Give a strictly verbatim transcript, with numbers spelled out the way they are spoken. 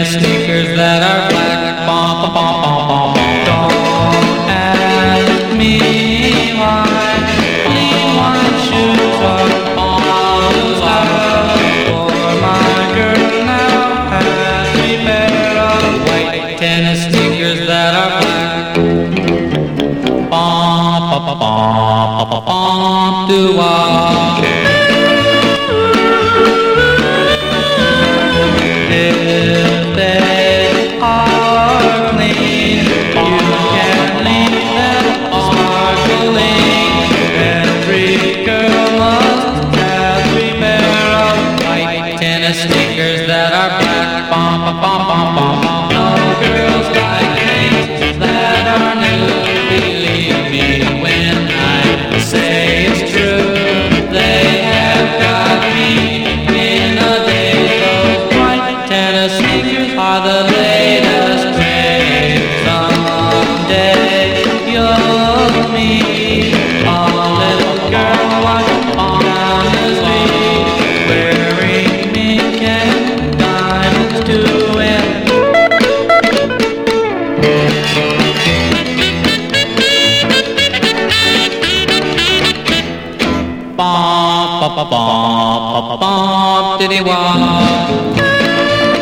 tennis sneakers that are black. Bom, bom, bom, bom, bom, bom. Don't ask me why. Clean white shoes are all the style for my girl now. Has me pair of white tennis sneakers that are black. Bom, bom, bom, bom, bom, bom, doo-wah. Sneakers that are black, bom, bom, bom, bom, bom, bom. No girls like things that are new. Believe me when I say it's true. They have got me in a daze. Those white tennis sneakers are the latest craze. Someday you'll meet a little girl like on down the street, wearing bom, bom, bom, bom, bom, bom, diddy wah.